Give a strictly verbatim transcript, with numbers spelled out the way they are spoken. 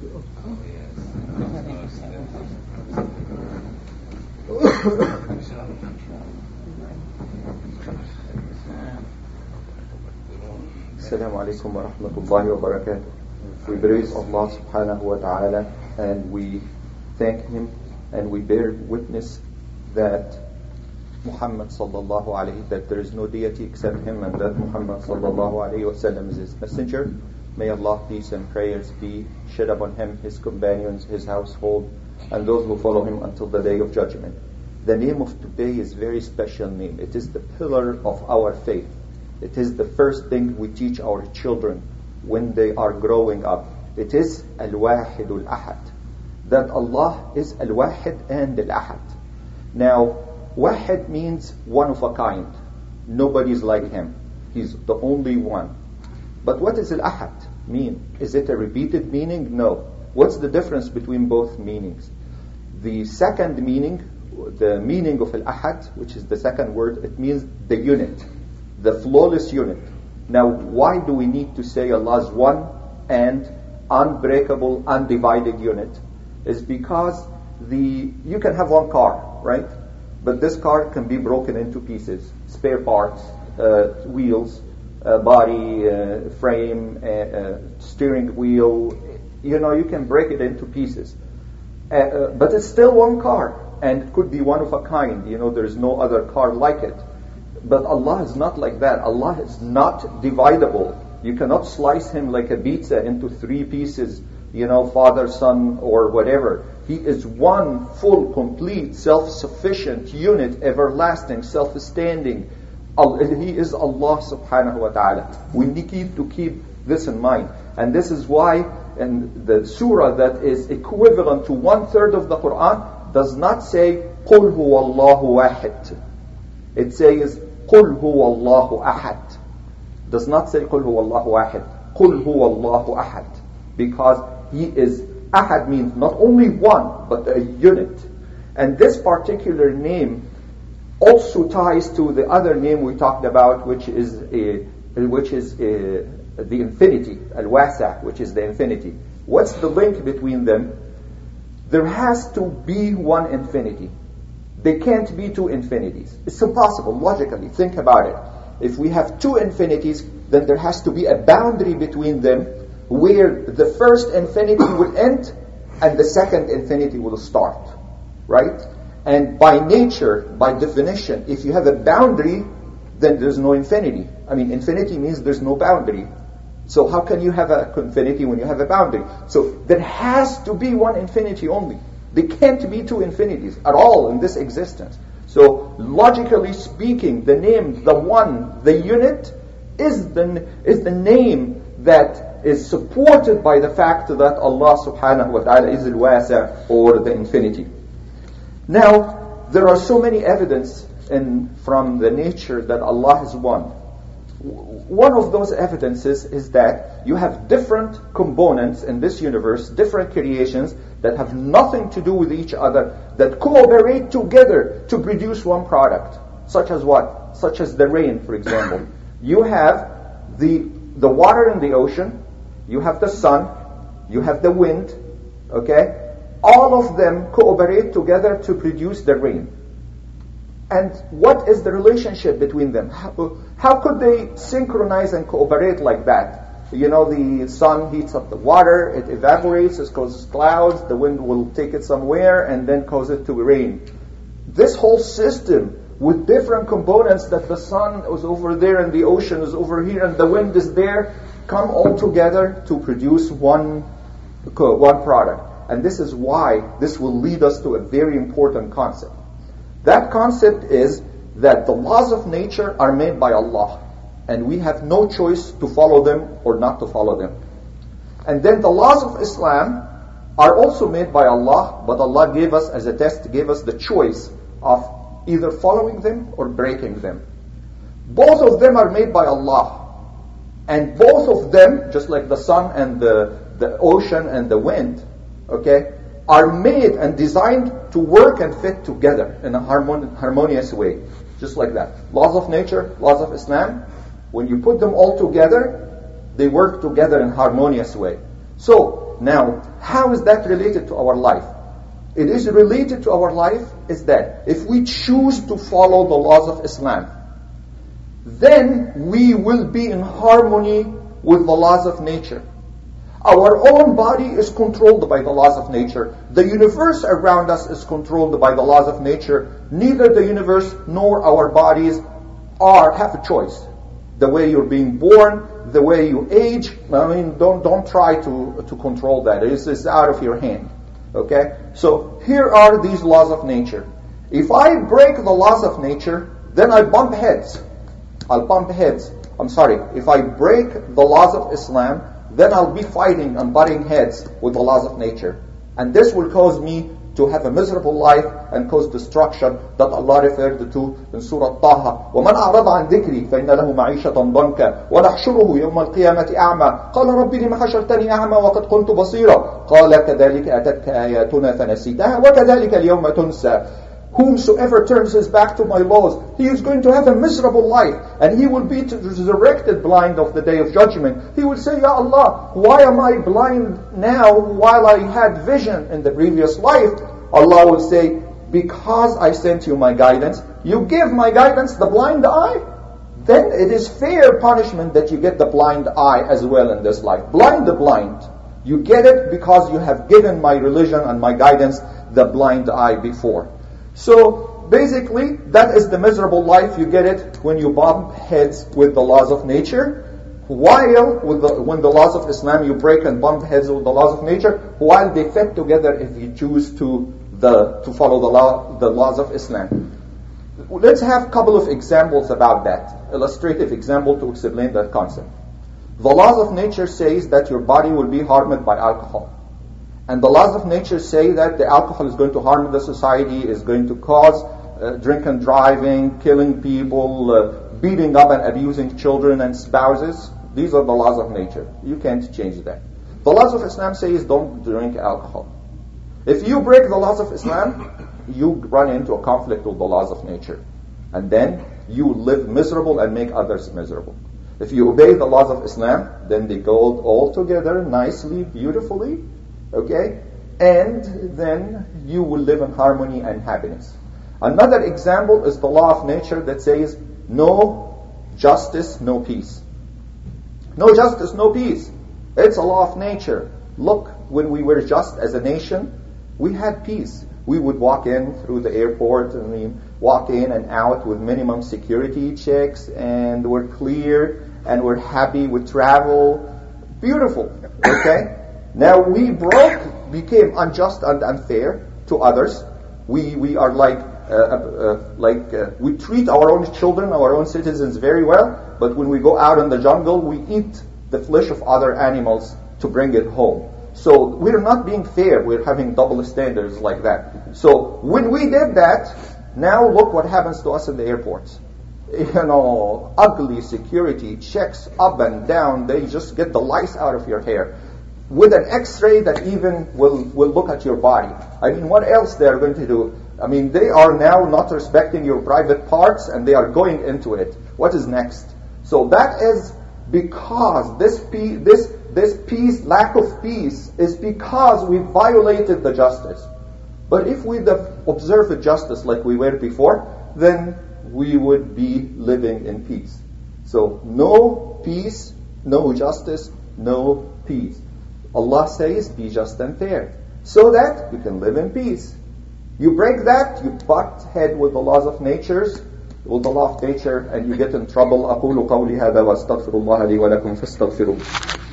Assalamu alaikum wa rahmatullahi wa barakatuh. We praise Allah subhanahu wa ta'ala and we thank Him and we bear witness that Muhammad sallallahu alayhi, that there is no deity except Him and that Muhammad sallallahu alayhi wa sallam is His messenger. May Allah peace and prayers be shed upon Him, His companions, His household and those who follow Him until the day of judgment. The name of today is a very special name. It is the pillar of our faith. It is the first thing we teach our children when they are growing up. It is Al-Wahid Al-Ahad. That Allah is Al-Wahid and Al-Ahad. Now, Wahid means one of a kind. Nobody is like Him. He's the only one. But what does Al-Ahad mean? Is it a repeated meaning? No. What's the difference between both meanings? The second meaning, the meaning of Al-Ahad, which is the second word, it means the unit. The flawless unit. Now, why do we need to say Allah is one and unbreakable, undivided unit? Is because the you can have one car, right? But this car can be broken into pieces, spare parts, uh, wheels, uh, body, uh, frame, uh, uh, steering wheel. You know, you can break it into pieces. Uh, uh, but it's still one car, and it could be one of a kind. You know, there's no other car like it. But Allah is not like that. Allah is not dividable. You cannot slice Him like a pizza into three pieces, you know, Father, Son, or whatever. He is one full, complete, self-sufficient unit, everlasting, self-standing. He is Allah subhanahu wa ta'ala. We need to keep this in mind. And this is why in the surah that is equivalent to one-third of the Quran does not say, قُلْ هُوَ اللَّهُ وَاحِدٌ. It says, قُلْ هُوَ اللَّهُ أَحَدٌ. Does not say قُلْ هُوَ اللَّهُ وَاحِدٌ. قُلْ هُوَ اللَّهُ أَحَدٌ. Because He is, Ahad means not only one, but a unit. And this particular name also ties to the other name we talked about, which is a, which is a, the infinity, Al-Wasa', which is the infinity. What's the link between them? There has to be one infinity. There can't be two infinities. It's impossible, logically. Think about it. If we have two infinities, then there has to be a boundary between them where the first infinity will end and the second infinity will start. Right? And by nature, by definition, if you have a boundary, then there's no infinity. I mean, infinity means there's no boundary. So how can you have an infinity when you have a boundary? So there has to be one infinity only. There can't be two infinities at all in this existence. So logically speaking, the name, the one, the unit, is the, is the name that is supported by the fact that Allah subhanahu wa ta'ala is al-wasi' or the infinity. Now, there are so many evidence in, from the nature that Allah is one. One of those evidences is that you have different components in this universe, different creations that have nothing to do with each other, that cooperate together to produce one product. Such as what? Such as the rain, for example. You have the the water in the ocean, you have the sun, you have the wind, okay? All of them cooperate together to produce the rain. And what is the relationship between them? How, how could they synchronize and cooperate like that? You know, the sun heats up the water, it evaporates, it causes clouds, the wind will take it somewhere and then cause it to rain. This whole system with different components, that the sun is over there and the ocean is over here and the wind is there, come all together to produce one, one product. And this is why this will lead us to a very important concept. That concept is that the laws of nature are made by Allah, and we have no choice to follow them or not to follow them. And then the laws of Islam are also made by Allah, but Allah gave us as a test, gave us the choice of either following them or breaking them. Both of them are made by Allah, and both of them, just like the sun and the, the ocean and the wind, okay, are made and designed to work and fit together in a harmon- harmonious way. Just like that. Laws of nature, laws of Islam, when you put them all together, they work together in a harmonious way. So, Now, how is that related to our life? It is related to our life is that if we choose to follow the laws of Islam, then we will be in harmony with the laws of nature. Our own body is controlled by the laws of nature. The universe around us is controlled by the laws of nature. Neither the universe nor our bodies are have a choice. The way you're being born, the way you age, I mean, don't don't try to, to control that. It's, it's out of your hand. Okay? So here are these laws of nature. If I break the laws of nature, then I bump heads. I'll bump heads. I'm sorry. If I break the laws of Islam, then I'll be fighting and butting heads with the laws of nature. And this will cause me to have a miserable life and cause destruction that Allah referred to in Surah Taha. وَمَنْ أَعْرَضَ عَنْ ذِكْرِي فَإِنَّ لَهُ مَعِيشَةً ضَنْكًا وَنَحْشُرُهُ يَوْمَ الْقِيَامَةِ أَعْمَى قَالَ رَبِّ لِمَ حَشَرْتَنِي أَعْمَى وَقَدْ كُنْتُ بَصِيرًا قَالَ كَذَلِكَ أَتَتْكَ آيَاتُنَا فَنَسِيتَهَا وَكَذَلِكَ الْيَوْمَ تُنْسَى. Whomsoever turns his back to my laws, he is going to have a miserable life, and he will be resurrected blind of the day of judgment. He will say, Ya Allah, why am I blind now while I had vision in the previous life? Allah will say, because I sent you my guidance, you give my guidance the blind eye, then it is fair punishment that you get the blind eye as well in this life. Blind the blind. You get it because you have given my religion and my guidance the blind eye before. So basically, that is the miserable life. You get it when you bump heads with the laws of nature, while with the, when the laws of Islam you break and bump heads with the laws of nature, while they fit together if you choose to the to follow the law the laws of Islam. Let's have a couple of examples about that. Illustrative example to explain that concept. The laws of nature says that your body will be harmed by alcohol. And the laws of nature say that the alcohol is going to harm the society, is going to cause uh, drink and driving, killing people, uh, beating up and abusing children and spouses. These are the laws of nature. You can't change that. The laws of Islam says don't drink alcohol. If you break the laws of Islam, you run into a conflict with the laws of nature. And then you live miserable and make others miserable. If you obey the laws of Islam, then they go all together nicely, beautifully. Okay? And then you will live in harmony and happiness. Another example is the law of nature that says no justice, no peace. No justice, no peace. It's a law of nature. Look, when we were just as a nation, we had peace. We would walk in through the airport and we walk in and out with minimum security checks, and we're clear and we're happy with travel. Beautiful. Okay? Now we broke, became unjust and unfair to others. We we are like uh, uh, like uh, we treat our own children, our own citizens very well, but when we go out in the jungle, we eat the flesh of other animals to bring it home. So we're not being fair. We're having double standards like that. So when we did that, now look what happens to us in the airports. You know, ugly security checks up and down. They just get the lice out of your hair. With an x-ray that even will, will look at your body. I mean, what else they are going to do? I mean, they are now not respecting your private parts and they are going into it. What is next? So that is because this peace, this, this peace, lack of peace, is because we violated the justice. But if we observe the justice like we were before, then we would be living in peace. So no peace, no justice, no peace. Allah says, be just and fair, so that you can live in peace. You break that, you butt head with the laws of nature, with the law of nature, and you get in trouble. أقول قولي هذا وأستغفر الله لي ولكم فاستغفروه.